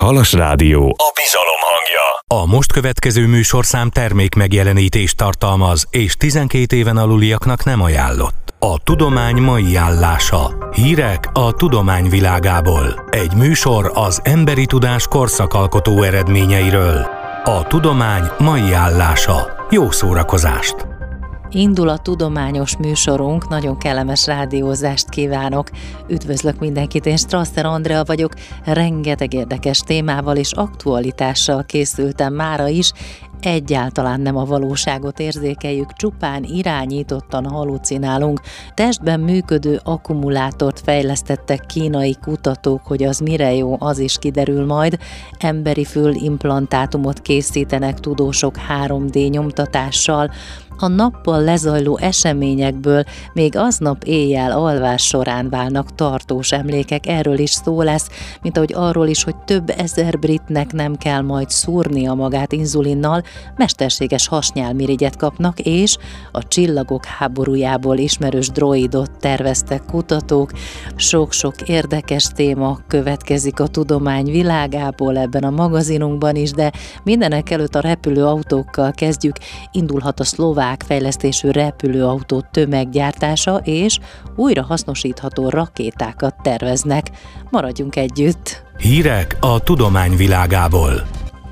Halas Rádió, a bizalom hangja. A most következő műsorszám termék megjelenítést tartalmaz, és 12 éven aluliaknak nem ajánlott. A tudomány mai állása. Hírek a tudomány világából. Egy műsor az emberi tudás korszakalkotó eredményeiről. A tudomány mai állása. Jó szórakozást! Indul a tudományos műsorunk, nagyon kellemes rádiózást kívánok. Üdvözlök mindenkit, én Strasser Andrea vagyok, rengeteg érdekes témával és aktualitással készültem mára is. Egyáltalán nem a valóságot érzékeljük, csupán irányítottan halucinálunk. Testben működő akkumulátort fejlesztettek kínai kutatók, hogy az mire jó, az is kiderül majd. Emberi fülimplantátumot készítenek tudósok 3D nyomtatással. A nappal lezajló eseményekből még aznap éjjel alvás során válnak tartós emlékek, erről is szó lesz, mint ahogy arról is, hogy több ezer britnek nem kell majd szúrnia magát inzulinnal, mesterséges hasnyálmirigyet kapnak, és a csillagok háborújából ismerős droidot terveztek kutatók. Sok-sok érdekes téma következik a tudomány világából ebben a magazinunkban is, de mindenek előtt a repülőautókkal kezdjük. Indulhat a szlovák fejlesztésű repülőautó tömeggyártása, és újra hasznosítható rakétákat terveznek. Maradjunk együtt! Hírek a tudomány világából.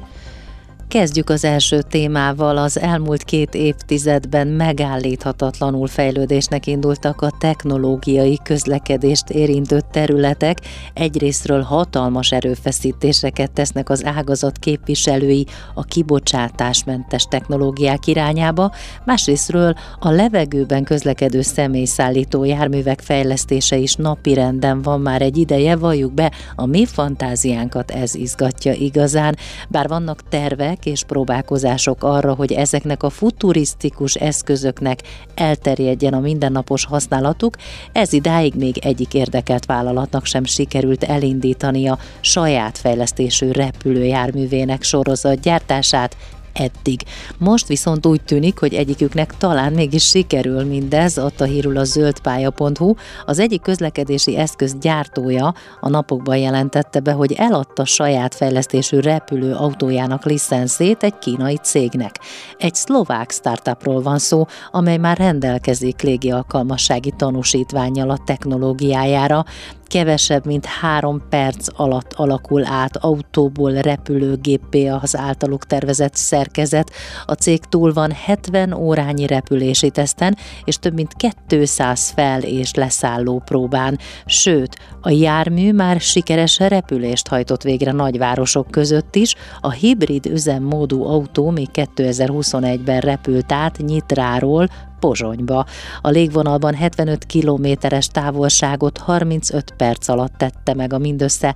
Kezdjük az első témával. Az elmúlt 2 évtizedben megállíthatatlanul fejlődésnek indultak a technológiai közlekedést érintő területek. Egyrészről hatalmas erőfeszítéseket tesznek az ágazat képviselői a kibocsátásmentes technológiák irányába, másrészről a levegőben közlekedő személyszállító járművek fejlesztése is napirenden van már egy ideje, valljuk be, a mi fantáziánkat ez izgatja igazán, bár vannak tervek és próbálkozások arra, hogy ezeknek a futurisztikus eszközöknek elterjedjen a mindennapos használatuk, ez idáig még egyik érdekelt vállalatnak sem sikerült elindítani a saját fejlesztésű repülőjárművének sorozatgyártását eddig. Most viszont úgy tűnik, hogy egyiküknek talán mégis sikerül mindez, adta hírül a zöldpálya.hu. Az egyik közlekedési eszköz gyártója a napokban jelentette be, hogy eladta saját fejlesztésű repülő autójának licenszét egy kínai cégnek. Egy szlovák startupról van szó, amely már rendelkezik légi alkalmassági tanúsítvánnyal a technológiájára. Kevesebb, mint 3 perc alatt alakul át autóból repülőgéppé az általuk tervezett szerkezet. A cég túl van 70 órányi repülési teszten, és több mint 200 fel- és leszálló próbán. Sőt, a jármű már sikeres repülést hajtott végre nagyvárosok között is. A hibrid üzemmódú autó még 2021-ben repült át Nyitráról Pozsonyba. A légvonalban 75 kilométeres távolságot 35 perc alatt tette meg a mindössze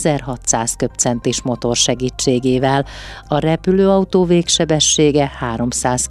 1600 köbcentis motor segítségével. A repülőautó végsebessége 300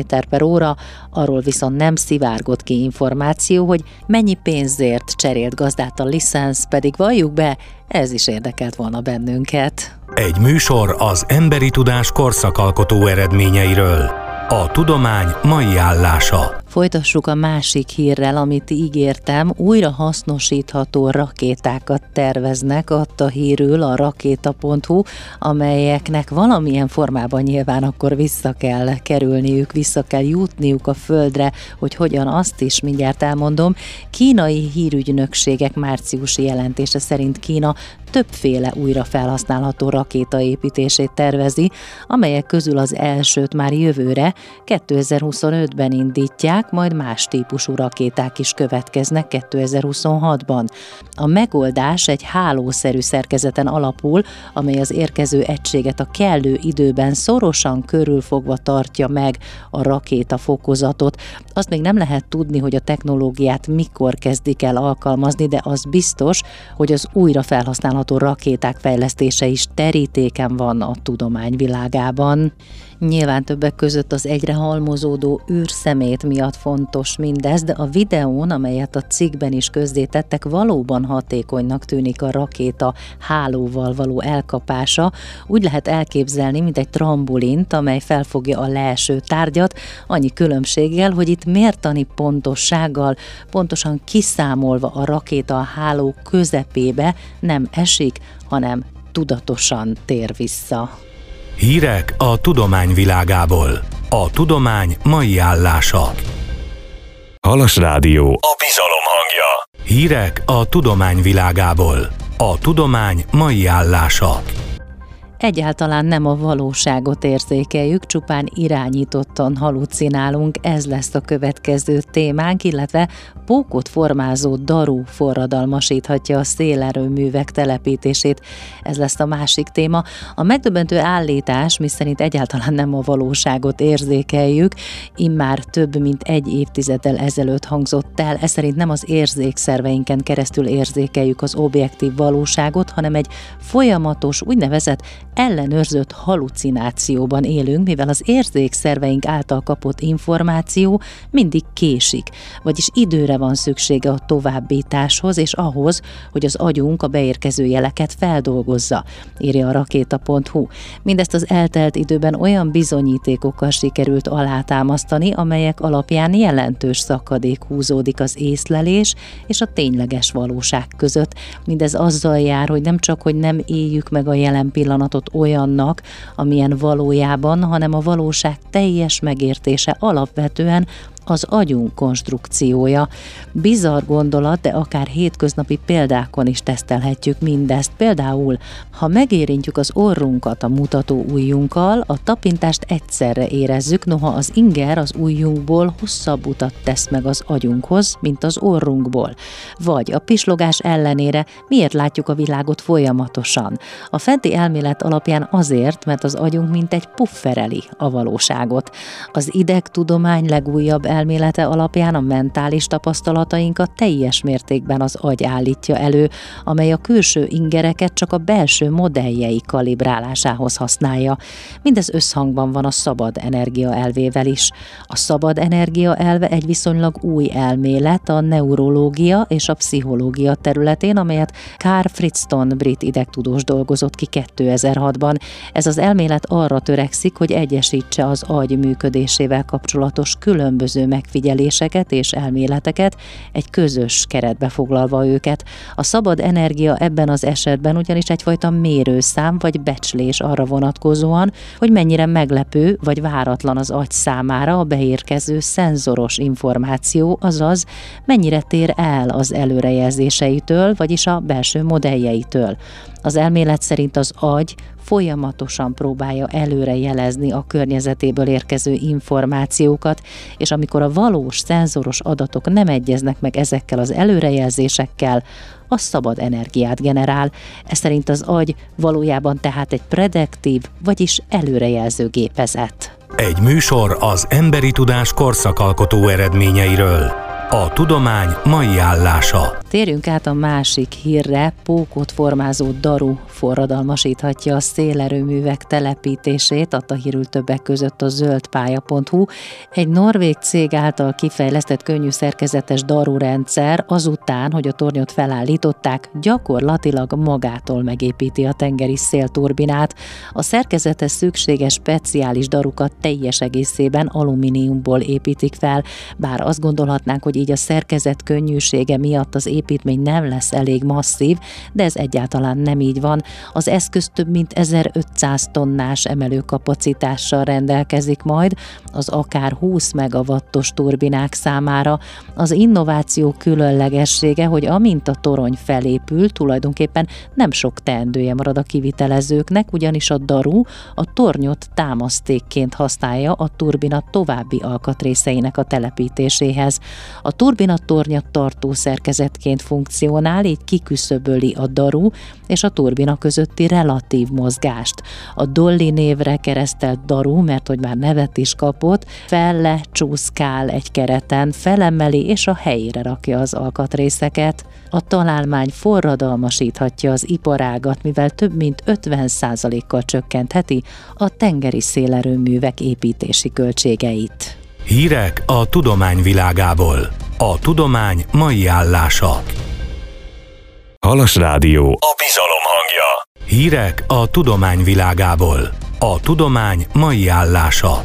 km/h, arról viszont nem szivárgott ki információ, hogy mennyi pénzért cserélt gazdát a licensz, pedig valljuk be, ez is érdekelt volna bennünket. Egy műsor az emberi tudás korszakalkotó eredményeiről. A tudomány mai állása. Folytassuk a másik hírrel, amit ígértem. Újra hasznosítható rakétákat terveznek, adta hírül a rakéta.hu, amelyeknek valamilyen formában nyilván akkor vissza kell kerülniük, vissza kell jutniuk a földre, hogy hogyan, azt is mindjárt elmondom. Kínai hírügynökségek márciusi jelentése szerint Kína többféle újra felhasználható rakéta építését tervezi, amelyek közül az elsőt már jövőre, 2025-ben indítják, majd más típusú rakéták is következnek 2026-ban. A megoldás egy hálószerű szerkezeten alapul, amely az érkező egységet a kellő időben szorosan körülfogva tartja meg a rakéta fokozatot. Azt még nem lehet tudni, hogy a technológiát mikor kezdik el alkalmazni, de az biztos, hogy az újra felhasználható rakéták fejlesztése is terítéken van a tudomány világában. Nyilván többek között az egyre halmozódó űrszemét miatt fontos mindez, de a videón, amelyet a cikkben is közzétettek, valóban hatékonynak tűnik a rakéta hálóval való elkapása. Úgy lehet elképzelni, mint egy trambolint, amely felfogja a leeső tárgyat, annyi különbséggel, hogy itt mértani pontossággal, pontosan kiszámolva a rakéta a háló közepébe nem esik, hanem tudatosan tér vissza. Hírek a tudomány világából. A tudomány mai állása. Halas Rádió, a bizalom hangja. Hírek a tudomány világából. A tudomány mai állása. Egyáltalán nem a valóságot érzékeljük, csupán irányítottan halucinálunk, ez lesz a következő témánk, illetve pókot formázó daru forradalmasíthatja a szélerőművek telepítését. Ez lesz a másik téma. A megdöbbentő állítás, miszerint egyáltalán nem a valóságot érzékeljük, immár több mint egy évtizeddel ezelőtt hangzott el. Ez szerint nem az érzékszerveinken keresztül érzékeljük az objektív valóságot, hanem egy folyamatos, úgynevezett ellenőrzött halucinációban élünk, mivel az érzékszerveink által kapott információ mindig késik, vagyis időre van szüksége a továbbításhoz és ahhoz, hogy az agyunk a beérkező jeleket feldolgozza, írja a rakéta.hu. Mindezt az eltelt időben olyan bizonyítékokkal sikerült alátámasztani, amelyek alapján jelentős szakadék húzódik az észlelés és a tényleges valóság között. Mindez azzal jár, hogy nem csak, hogy nem éljük meg a jelen pillanatot olyannak, amilyen valójában, hanem a valóság teljes megértése alapvetően az agyunk konstrukciója. Bizarr gondolat, de akár hétköznapi példákon is tesztelhetjük mindezt. Például, ha megérintjük az orrunkat a mutató ujjunkkal, a tapintást egyszerre érezzük, noha az inger az ujjunkból hosszabb utat tesz meg az agyunkhoz, mint az orrunkból. Vagy a pislogás ellenére miért látjuk a világot folyamatosan? A fenti elmélet alapján azért, mert az agyunk mintegy puffereli a valóságot. Az idegtudomány legújabb elmélete alapján a mentális tapasztalatainkat teljes mértékben az agy állítja elő, amely a külső ingereket csak a belső modelljei kalibrálásához használja. Mindez összhangban van a szabad energia elvével is. A szabad energia elve egy viszonylag új elmélet a neurológia és a pszichológia területén, amelyet Carl Friston brit idegtudós dolgozott ki 2006-ban. Ez az elmélet arra törekszik, hogy egyesítse az agy működésével kapcsolatos különböző megfigyeléseket és elméleteket, egy közös keretbe foglalva őket. A szabad energia ebben az esetben ugyanis egyfajta mérőszám vagy becslés arra vonatkozóan, hogy mennyire meglepő vagy váratlan az agy számára a beérkező szenzoros információ, azaz mennyire tér el az előrejelzéseitől, vagyis a belső modelljeitől. Az elmélet szerint az agy folyamatosan próbálja előre jelezni a környezetéből érkező információkat, és amikor a valós szenzoros adatok nem egyeznek meg ezekkel az előrejelzésekkel, a szabad energiát generál. Ez szerint az agy valójában tehát egy prediktív, vagyis előrejelző gépezet. Egy műsor az emberi tudás korszakalkotó eredményeiről. A tudomány mai állása. Térjünk át a másik hírre. Pókot formázó daru forradalmasíthatja a szélerőművek telepítését, adta hírül többek között a zöldpálya.hu. Egy norvég cég által kifejlesztett könnyű szerkezetes daru rendszer azután, hogy a tornyot felállították, gyakorlatilag magától megépíti a tengeri szélturbinát. A szerkezethez szükséges speciális darukat teljes egészében alumíniumból építik fel, bár azt gondolhatnánk, hogy így a szerkezet könnyűsége miatt az építmény nem lesz elég masszív, de ez egyáltalán nem így van. Az eszköz több mint 1500 tonnás emelőkapacitással rendelkezik majd, az akár 20 megawattos turbinák számára. Az innováció különlegessége, hogy amint a torony felépül, tulajdonképpen nem sok teendője marad a kivitelezőknek, ugyanis a daru a tornyot támasztékként használja a turbina további alkatrészeinek a telepítéséhez. A turbina tornya tartó szerkezetként funkcionál, így kiküszöböli a daru és a turbina közötti relatív mozgást. A Dolly névre keresztelt daru, mert hogy már nevet is kapott, fellecsúszkál egy kereten, felemeli és a helyére rakja az alkatrészeket. A találmány forradalmasíthatja az iparágat, mivel több mint 50%-kal csökkentheti a tengeri szélerőművek építési költségeit. Hírek a tudomány világából. A tudomány mai állása. Halas Rádió, a bizalom hangja. Hírek a tudomány világából. A tudomány mai állása.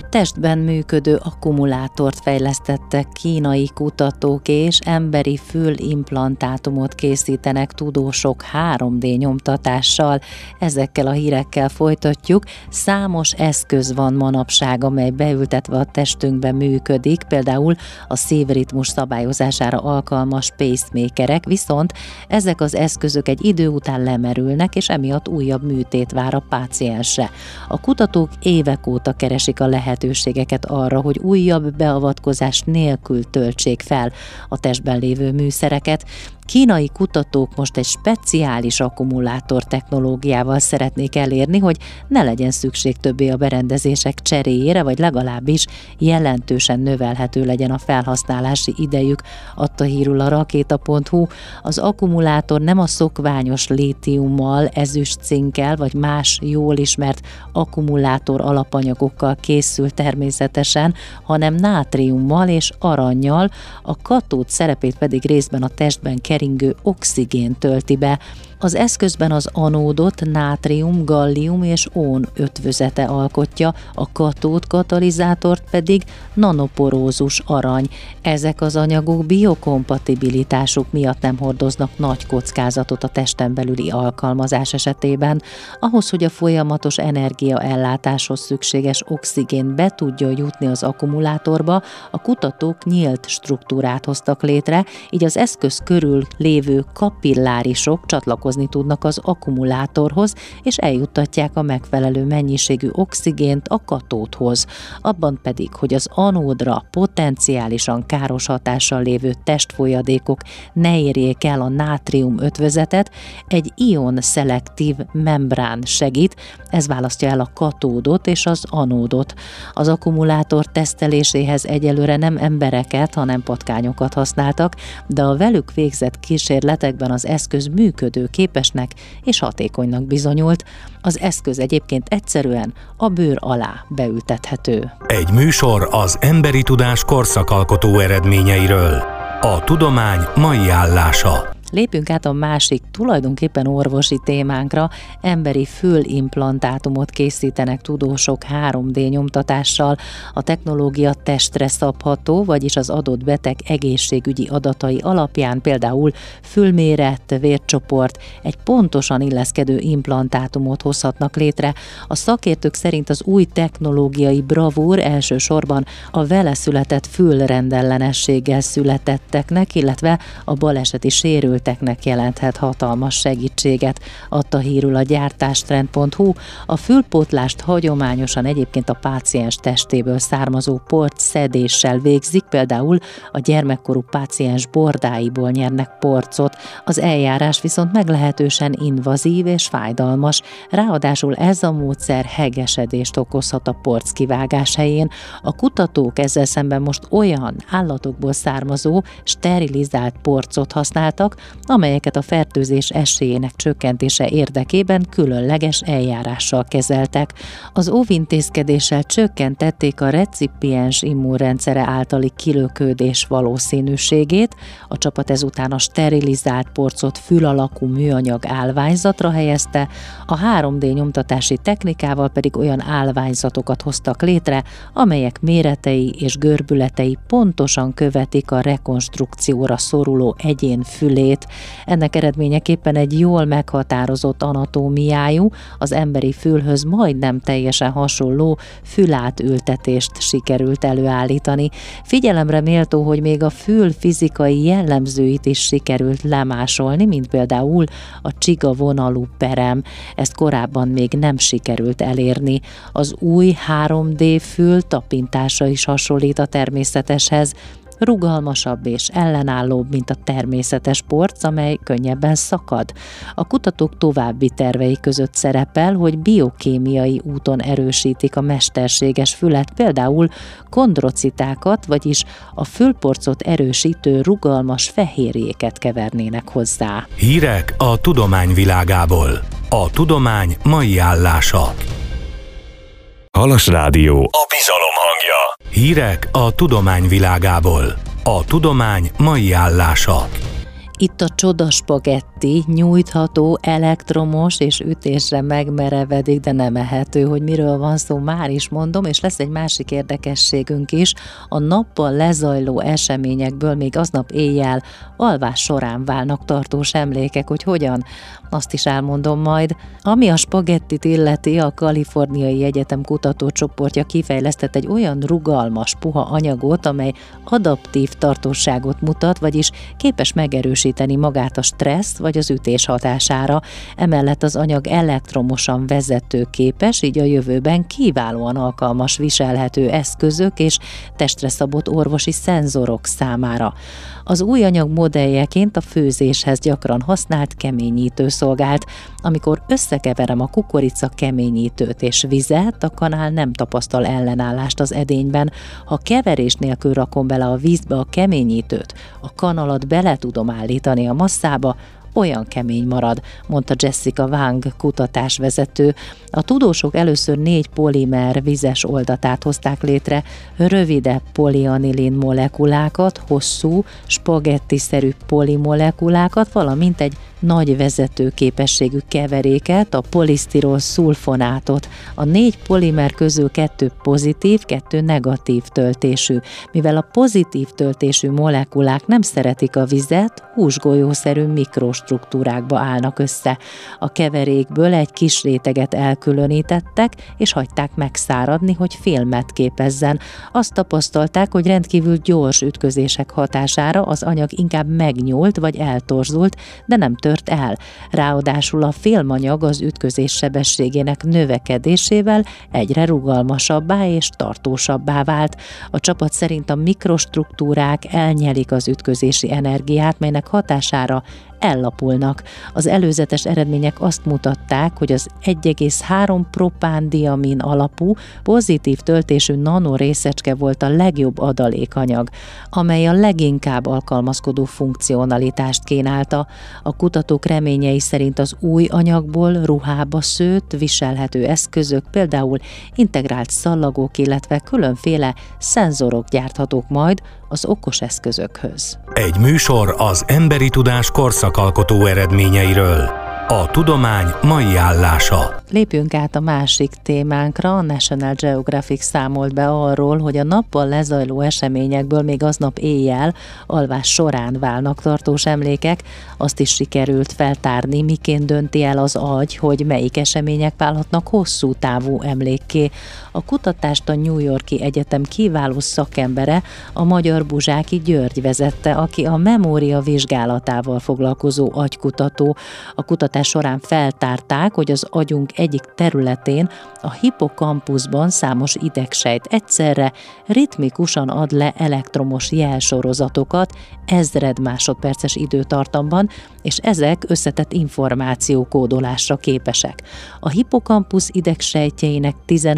Testben működő akkumulátort fejlesztettek kínai kutatók, és emberi fülimplantátumot készítenek tudósok 3D nyomtatással. Ezekkel a hírekkel folytatjuk. Számos eszköz van manapság, amely beültetve a testünkbe működik, például a szívritmus szabályozására alkalmas pacemakerek, viszont ezek az eszközök egy idő után lemerülnek, és emiatt újabb műtét vár a páciensre. A kutatók évek óta keresik a lehetőségeket arra, hogy újabb beavatkozás nélkül töltsék fel a testben lévő műszereket. Kínai kutatók most egy speciális akkumulátor technológiával szeretnék elérni, hogy ne legyen szükség többé a berendezések cseréjére, vagy legalábbis jelentősen növelhető legyen a felhasználási idejük, adta hírül a rakéta.hu. Az akkumulátor nem a szokványos lítiummal, ezüstcinkkel vagy más jól ismert akkumulátor alapanyagokkal készül természetesen, hanem nátriummal és arannyal, a katód szerepét pedig részben a testben keringő oxigén tölti be. Az eszközben az anódot nátrium, gallium és ón ötvözete alkotja, a katód katalizátort pedig nanoporózus arany. Ezek az anyagok biokompatibilitásuk miatt nem hordoznak nagy kockázatot a testen belüli alkalmazás esetében. Ahhoz, hogy a folyamatos energiaellátáshoz szükséges oxigén be tudja jutni az akkumulátorba, a kutatók nyílt struktúrát hoztak létre, így az eszköz körül lévő kapillárisok csatlakoznak tudnak az akkumulátorhoz, és eljuttatják a megfelelő mennyiségű oxigént a katódhoz. Abban pedig, hogy az anódra potenciálisan káros hatással lévő testfolyadékok ne érjék el a nátrium ötvözetet, egy ion-szelektív membrán segít, ez választja el a katódot és az anódot. Az akkumulátor teszteléséhez egyelőre nem embereket, hanem patkányokat használtak, de a velük végzett kísérletekben az eszköz működő képesnek és hatékonynak bizonyult. Az eszköz egyébként egyszerűen a bőr alá beültethető. Egy műsor az emberi tudás korszakalkotó eredményeiről. A tudomány mai állása. Lépjünk át a másik, tulajdonképpen orvosi témánkra. Emberi fülimplantátumot készítenek tudósok 3D nyomtatással. A technológia testre szabható, vagyis az adott beteg egészségügyi adatai alapján, például fülméret, vércsoport, egy pontosan illeszkedő implantátumot hozhatnak létre. A szakértők szerint az új technológiai bravúr elsősorban a vele született fülrendellenességgel születetteknek, illetve a baleseti sérülteknek jelenthet hatalmas segítséget, adta hírül a gyártástrend.hu. A fülpótlást hagyományosan egyébként a páciens testéből származó porcszedéssel végzik, például a gyermekkorú páciens bordáiból nyernek porcot. Az eljárás viszont meglehetősen invazív és fájdalmas, ráadásul ez a módszer hegesedést okozhat a porc kivágás helyén. A kutatók ezzel szemben most olyan állatokból származó, sterilizált porcot használtak, amelyeket a fertőzés esélyének csökkentése érdekében különleges eljárással kezeltek. Az óvintézkedéssel csökkentették a recipiens immunrendszere általi kilökődés valószínűségét. A csapat ezután a sterilizált porcot fül alakú műanyag állványzatra helyezte, a 3D nyomtatási technikával pedig olyan állványzatokat hoztak létre, amelyek méretei és görbületei pontosan követik a rekonstrukcióra szoruló egyén fülét. Ennek eredményeképpen egy jól meghatározott anatómiájú, az emberi fülhöz majdnem teljesen hasonló fülátültetést sikerült előállítani. Figyelemre méltó, hogy még a fül fizikai jellemzőit is sikerült lemásolni, mint például a csiga vonalú perem. Ezt korábban még nem sikerült elérni. Az új 3D fül tapintása is hasonlít a természeteshez. Rugalmasabb és ellenállóbb, mint a természetes porc, amely könnyebben szakad. A kutatók további tervei között szerepel, hogy biokémiai úton erősítik a mesterséges fület, például kondrocitákat, vagyis a fülporcot erősítő rugalmas fehérjéket kevernének hozzá. Hírek a tudomány világából. A tudomány mai állása. Halas Rádió, a bizalom hangja. Hírek a tudomány világából. A tudomány mai állása. Itt a csoda spagetti, nyújtható, elektromos és ütésre megmerevedik, de nem ehető. Hogy miről van szó, már is mondom, és lesz egy másik érdekességünk is. A nappal lezajló eseményekből még aznap éjjel alvás során válnak tartós emlékek, hogy hogyan, azt is elmondom majd. Ami a spagettit illeti, a Kaliforniai Egyetem kutatócsoportja kifejlesztett egy olyan rugalmas, puha anyagot, amely adaptív tartóságot mutat, vagyis képes megerősíteni magát a stressz vagy az ütés hatására. Emellett az anyag elektromosan vezetőképes, így a jövőben kiválóan alkalmas viselhető eszközök és testre szabott orvosi szenzorok számára. Az új anyag modelljeként a főzéshez gyakran használt keményítő szolgált. Amikor összekeverem a kukorica keményítőt és vizet, a kanál nem tapasztal ellenállást az edényben. Ha keverés nélkül rakom bele a vízbe a keményítőt, a kanalat bele tudom állítani a masszába, olyan kemény marad, mondta Jessica Wang kutatásvezető. A tudósok először 4 polimer vizes oldatát hozták létre, rövidebb polianilin molekulákat, hosszú, spagettiszerű polimolekulákat, valamint egy nagy vezetőképességű keveréket, a polisztirol szulfonátot. A 4 polimer közül 2 pozitív, 2 negatív töltésű. Mivel a pozitív töltésű molekulák nem szeretik a vizet, húsgolyószerű mikrostruktúrákba állnak össze. A keverékből egy kis réteget elkülönítettek, és hagyták megszáradni, hogy filmet képezzen. Azt tapasztalták, hogy rendkívül gyors ütközések hatására az anyag inkább megnyúlt vagy eltorzult, de nem tört el. Ráadásul a filmanyag az ütközés sebességének növekedésével egyre rugalmasabbá és tartósabbá vált. A csapat szerint a mikrostruktúrák elnyelik az ütközési energiát, melynek hatására ellapulnak. Az előzetes eredmények azt mutatták, hogy az 1,3 propándiamin alapú, pozitív töltésű nanorészecske volt a legjobb adalékanyag, amely a leginkább alkalmazkodó funkcionalitást kínálta. A kutatók reményei szerint az új anyagból ruhába szőtt, viselhető eszközök, például integrált szallagok, illetve különféle szenzorok gyárthatók majd az okos eszközökhöz. Egy műsor az emberi tudás korszakalkotó eredményeiről. A tudomány mai állása. Lépjünk át a másik témánkra. A National Geographic számolt be arról, hogy a nappal lezajló eseményekből még aznap éjjel alvás során válnak tartós emlékek. Azt is sikerült feltárni, miként dönti el az agy, hogy melyik események válhatnak hosszú távú emlékké. A kutatást a New York-i Egyetem kiváló szakembere, a magyar Buzsáki György vezette, aki a memória vizsgálatával foglalkozó agykutató. A kutatás során feltárták, hogy az agyunk egyik területén, a hippokampuszban számos idegsejt egyszerre ritmikusan ad le elektromos jelsorozatokat 1000 másodperces időtartamban, és ezek összetett információkódolásra képesek. A hippokampusz idegsejtjeinek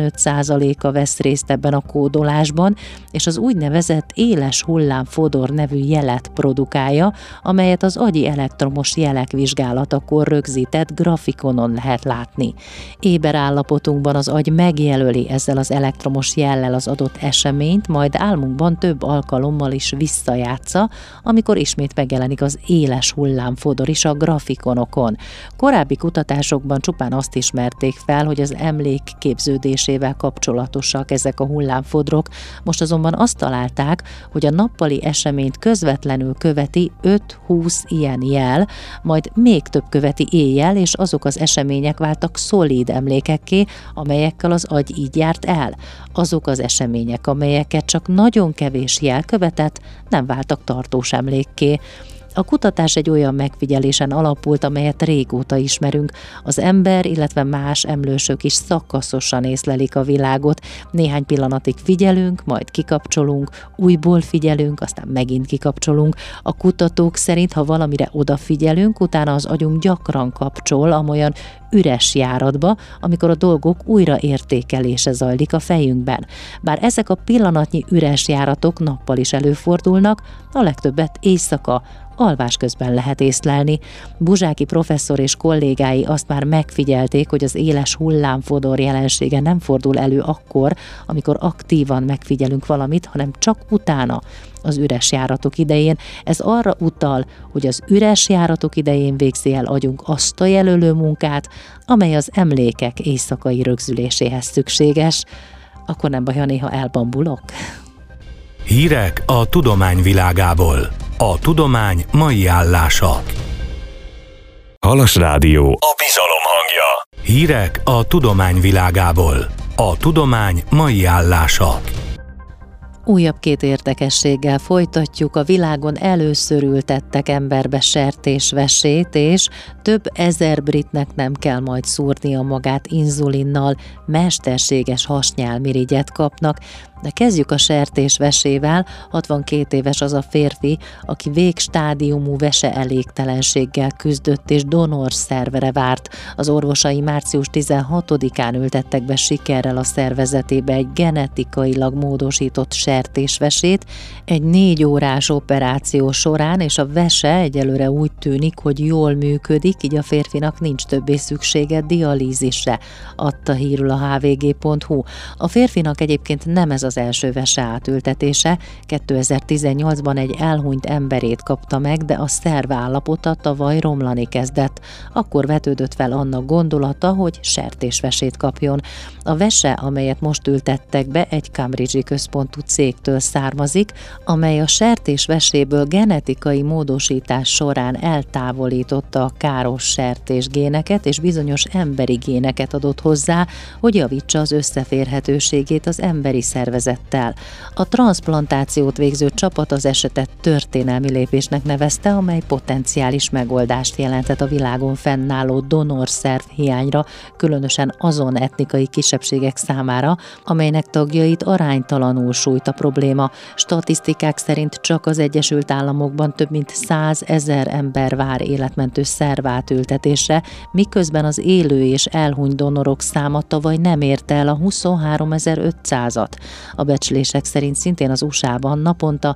15%-a vesz részt ebben a kódolásban, és az úgynevezett éles hullámfodor nevű jelet produkálja, amelyet az agyi elektromos jelek vizsgálatakor rögzített grafikonon lehet látni. Éber állapotunkban az agy megjelöli ezzel az elektromos jellel az adott eseményt, majd álmunkban több alkalommal is visszajátsza, amikor ismét megjelenik az éles hullámfodor is a grafikonokon. Korábbi kutatásokban csupán azt ismerték fel, hogy az emlék képződésével kapcsolatosak ezek a hullámfodrok, most azonban azt találták, hogy a nappali eseményt közvetlenül követi 5-20 ilyen jel, majd még több követi éjjel, és azok az események váltak szolid emlékekké, amelyekkel az agy így járt el. Azok az események, amelyeket csak nagyon kevés jel követett, nem váltak tartós emlékké. A kutatás egy olyan megfigyelésen alapult, amelyet régóta ismerünk. Az ember, illetve más emlősök is szakaszosan észlelik a világot. Néhány pillanatig figyelünk, majd kikapcsolunk, újból figyelünk, aztán megint kikapcsolunk. A kutatók szerint, ha valamire odafigyelünk, utána az agyunk gyakran kapcsol amolyan üres járatba, amikor a dolgok újraértékelése zajlik a fejünkben. Bár ezek a pillanatnyi üres járatok nappal is előfordulnak, a legtöbbet éjszaka, alvás közben lehet észlelni. Buzsáki professzor és kollégái azt már megfigyelték, hogy az éles hullámfodor jelensége nem fordul elő akkor, amikor aktívan megfigyelünk valamit, hanem csak utána, az üres járatok idején. Ez arra utal, hogy az üres járatok idején végzi el agyunk azt a jelölő munkát, amely az emlékek éjszakai rögzüléséhez szükséges. Akkor nem baj, ha néha elbambulok? Hírek a tudomány világából. A tudomány mai állása. Halas Rádió, a bizalom hangja. Hírek a tudomány világából. A tudomány mai állása. Újabb 2 érdekességgel folytatjuk. A világon először ültettek emberbe sertésvesét, és több ezer britnek nem kell majd szúrnia magát inzulinnal, mesterséges hasnyálmirigyet kapnak. De kezdjük a sertésvesével. 62 éves az a férfi, aki végstádiumú veseelégtelenséggel küzdött és donorszervere várt. Az orvosai március 16-án ültettek be sikerrel a szervezetébe egy genetikailag módosított sertésvesét egy 4 órás operáció során, és a vese egyelőre úgy tűnik, hogy jól működik, így a férfinak nincs többé szüksége dialízisre, adta hírül a hvg.hu. A férfinak egyébként nem ez az első vese átültetése. 2018-ban egy elhunyt emberét kapta meg, de a szerve állapota tavaly romlani kezdett. Akkor vetődött fel annak gondolata, hogy sertésvesét kapjon. A vese, amelyet most ültettek be, egy cambridge-i központú cégtől származik, amely a sertésveséből genetikai módosítás során eltávolította a káros sertésgéneket és bizonyos emberi géneket adott hozzá, hogy javítsa az összeférhetőségét az emberi szervezettel. A transzplantációt végző csapat az esetet történelmi lépésnek nevezte, amely potenciális megoldást jelentett a világon fennálló donorszerv hiányra, különösen azon etnikai kisebbségek számára, amelynek tagjait aránytalanul sújt a probléma. Statisztikák szerint csak az Egyesült Államokban több mint 100 000 ember vár életmentő szervátültetésre, miközben az élő és elhunyt donorok száma tavaly nem érte el a 23 500-at. A becslések szerint szintén az USA-ban naponta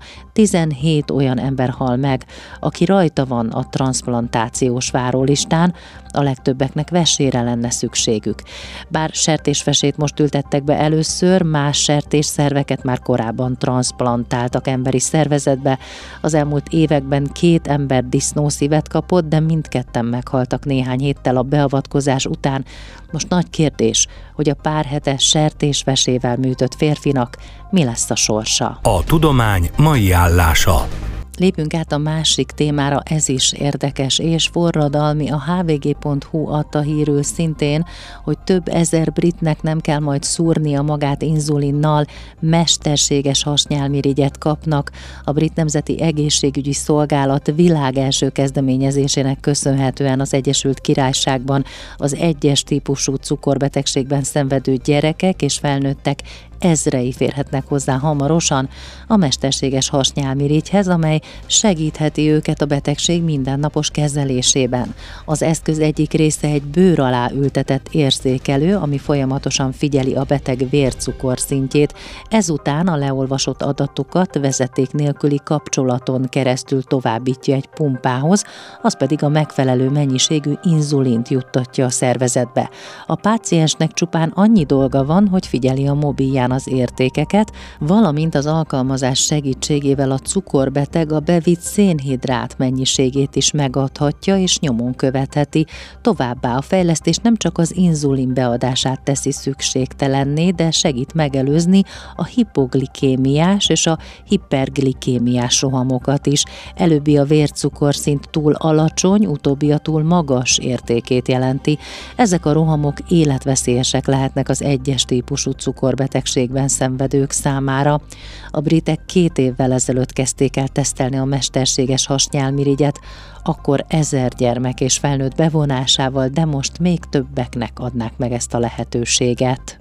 17 olyan ember hal meg, aki rajta van a transzplantációs várólistán, a legtöbbeknek vesére lenne szükségük. Bár sertésvesét most ültettek be először, más sertésszerveket már korábban transzplantáltak emberi szervezetbe. Az elmúlt években 2 ember disznószívet kapott, de mindketten meghaltak néhány héttel a beavatkozás után. Most nagy kérdés, hogy a pár hetes sertésvesével műtött férfinak mi lesz a sorsa. A tudomány mai állása. Lépünk át a másik témára, ez is érdekes és forradalmi. A hvg.hu adta hírül szintén, hogy több ezer britnek nem kell majd szúrnia magát inzulinnal, mesterséges hasnyálmirigyet kapnak. A Brit Nemzeti Egészségügyi Szolgálat világ első kezdeményezésének köszönhetően az Egyesült Királyságban az 1-es típusú cukorbetegségben szenvedő gyerekek és felnőttek ezrei férhetnek hozzá hamarosan a mesterséges hasnyálmirigyhez, amely segítheti őket a betegség mindennapos kezelésében. Az eszköz egyik része egy bőr alá ültetett érzékelő, ami folyamatosan figyeli a beteg vércukor szintjét. Ezután a leolvasott adatokat vezeték nélküli kapcsolaton keresztül továbbítja egy pumpához, az pedig a megfelelő mennyiségű inzulint juttatja a szervezetbe. A páciensnek csupán annyi dolga van, hogy figyeli a mobilján az értékeket, valamint az alkalmazás segítségével a cukorbeteg a bevitt szénhidrát mennyiségét is megadhatja és nyomon követheti. Továbbá a fejlesztés nem csak az inzulin beadását teszi szükségtelenné, de segít megelőzni a hipoglikémiás és a hiperglikémiás rohamokat is. Előbbi a vércukorszint túl alacsony, utóbbi a túl magas értékét jelenti. Ezek a rohamok életveszélyesek lehetnek az 1-es típusú cukorbetegségben szenvedők számára. A britek 2 évvel ezelőtt kezdték el tesztelni a mesterséges hasnyálmirigyet, akkor 1000 gyermek és felnőtt bevonásával, de most még többeknek adnák meg ezt a lehetőséget.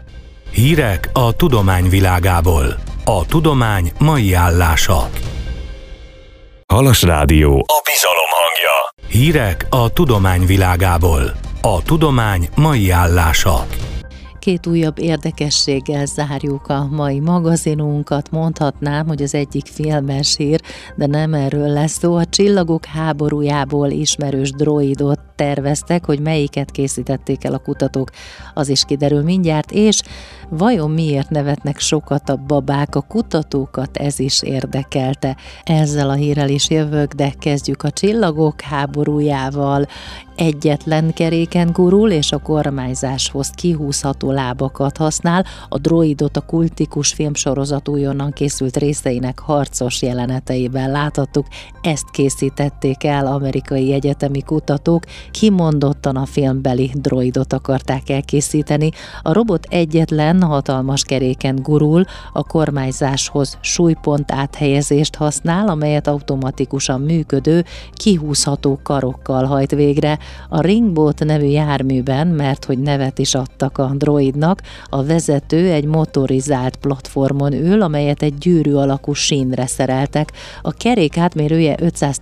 Hírek a tudomány világából. A tudomány mai állása. Halas Rádió, a bizalom hangja. Hírek a tudomány világából. A tudomány mai állása. Két újabb érdekességgel zárjuk a mai magazinunkat. Mondhatnám, hogy az egyik filmes hír, de nem erről lesz szó. A Csillagok háborújából ismerős droidot terveztek, hogy melyiket készítették el a kutatók, az is kiderül mindjárt, és vajon miért nevetnek sokat a babák, a kutatókat ez is érdekelte. Ezzel a hírrel is jövök, de kezdjük a Csillagok háborújával. Egyetlen keréken gurul, és a kormányzáshoz kihúzható lábakat használ. A droidot a kultikus filmsorozat újonnan készült részeinek harcos jeleneteiben láthattuk. Ezt készítették el amerikai egyetemi kutatók, kimondottan a filmbeli droidot akarták elkészíteni. A robot egyetlen hatalmas keréken gurul, a kormányzáshoz súlypont áthelyezést használ, amelyet automatikusan működő, kihúzható karokkal hajt végre. A Ringbot nevű járműben, mert hogy nevet is adtak a droidnak, a vezető egy motorizált platformon ül, amelyet egy gyűrű alakú sínre szereltek. A kerék átmérője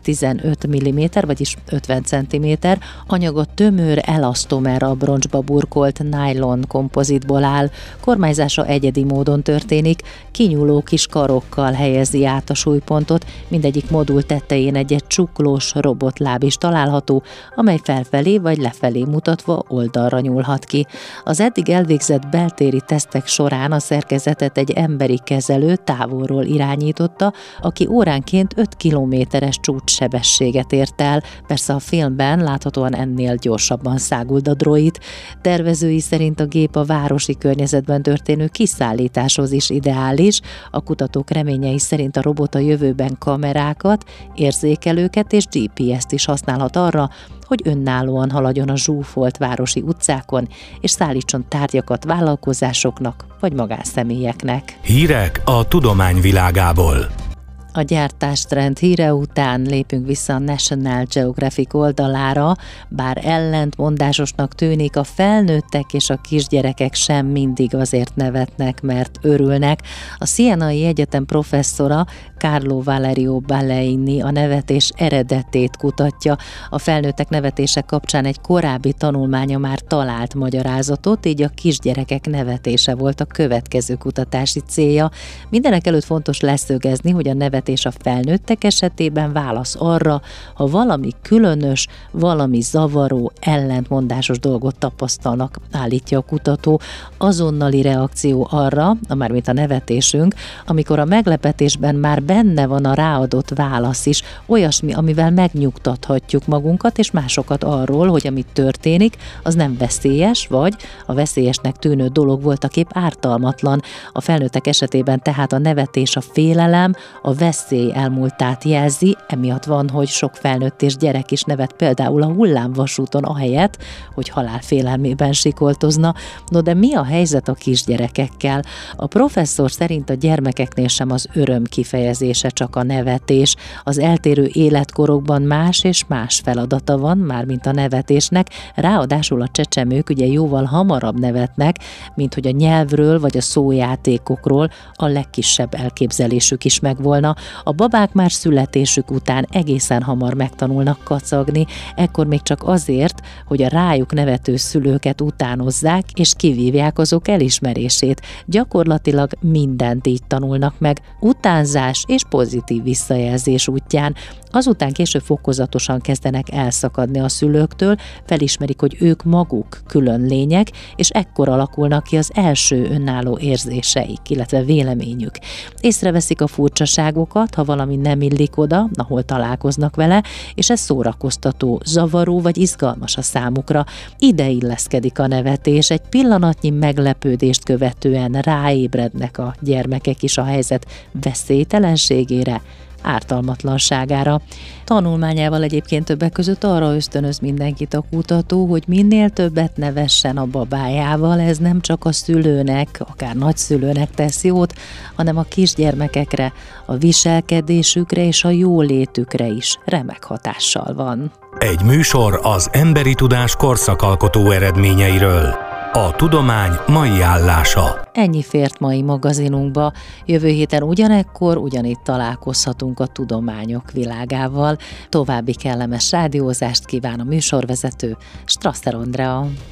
515 mm, vagyis 50 cm, anyaga tömör elasztomer abroncsba burkolt nylon kompozitból áll. Kormányzása egyedi módon történik, kinyúló kis karokkal helyezi át a súlypontot, mindegyik modul tetején egy csuklós robotláb is található, amely felfelé vagy lefelé mutatva oldalra nyúlhat ki. Az eddig elvégzett beltéri tesztek során a szerkezetet egy emberi kezelő távolról irányította, aki óránként 5 kilométeres csúcssebességet ért el. Persze a filmben láthatóan ennél gyorsabban száguld a droid. Tervezői szerint a gép a városi környezetben történő kiszállításhoz is ideális. A kutatók reményei szerint a robot a jövőben kamerákat, érzékelőket és GPS-t is használhat arra, hogy önállóan haladjon a zsúfolt városi utcákon, és szállítson tárgyakat vállalkozásoknak vagy magánszemélyeknek. Hírek a tudomány világából. A gyártástrend híre után lépünk vissza a National Geographic oldalára, bár ellentmondásosnak tűnik, a felnőttek és a kisgyerekek sem mindig azért nevetnek, mert örülnek. A Sienai Egyetem professzora Carlo Valerio Baleini a nevetés eredetét kutatja. A felnőttek nevetése kapcsán egy korábbi tanulmánya már talált magyarázatot, így a kisgyerekek nevetése volt a következő kutatási célja. Mindenek előtt fontos leszögezni, hogy a nevetés a felnőttek esetében válasz arra, ha valami különös, valami zavaró, ellentmondásos dolgot tapasztalnak, állítja a kutató. Azonnali reakció arra, mármint a nevetésünk, amikor a meglepetésben már benne van a ráadott válasz is, olyasmi, amivel megnyugtathatjuk magunkat és másokat arról, hogy ami történik, az nem veszélyes, vagy a veszélyesnek tűnő dolog voltaképp ártalmatlan. A felnőttek esetében tehát a nevetés a félelem, a veszély elmúltát jelzi, emiatt van, hogy sok felnőtt és gyerek is nevet például a hullámvasúton ahelyett, hogy halálfélelmében sikoltozna. No de mi a helyzet a kisgyerekekkel? A professzor szerint a gyermekeknél sem az öröm kifejezése csak a nevetés. Az eltérő életkorokban más és más feladata van, mármint a nevetésnek, ráadásul a csecsemők ugye jóval hamarabb nevetnek, mint hogy a nyelvről vagy a szójátékokról a legkisebb elképzelésük is megvolna. A babák már születésük után egészen hamar megtanulnak kacagni, ekkor még csak azért, hogy a rájuk nevető szülőket utánozzák és kivívják azok elismerését. Gyakorlatilag mindent így tanulnak meg, utánzás és pozitív visszajelzés útján. Azután később fokozatosan kezdenek elszakadni a szülőktől, felismerik, hogy ők maguk külön lények, és ekkor alakulnak ki az első önálló érzéseik, illetve véleményük. Észreveszik a furcsaságokat, ha valami nem illik oda, ahol találkoznak vele, és ez szórakoztató, zavaró vagy izgalmas a számukra. Ide illeszkedik a nevetés, egy pillanatnyi meglepődést követően ráébrednek a gyermekek is a helyzet veszélytelenségére, ártalmatlanságára. Tanulmányával egyébként többek között arra ösztönöz mindenkit a kutató, hogy minél többet nevessen a babájával. Ez nem csak a szülőnek, akár nagyszülőnek tesz jót, hanem a kisgyermekekre, a viselkedésükre és a jólétükre is remek hatással van. Egy műsor az emberi tudás korszakalkotó eredményeiről. A tudomány mai állása. Ennyi fért mai magazinunkba. Jövő héten ugyanekkor, ugyanitt találkozhatunk a tudományok világával. További kellemes rádiózást kíván a műsorvezető, Strasser Andrea.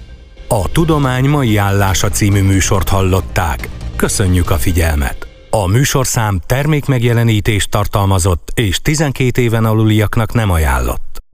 A Tudomány mai állása című műsort hallották. Köszönjük a figyelmet! A műsorszám termékmegjelenítést tartalmazott és 12 éven aluliaknak nem ajánlott.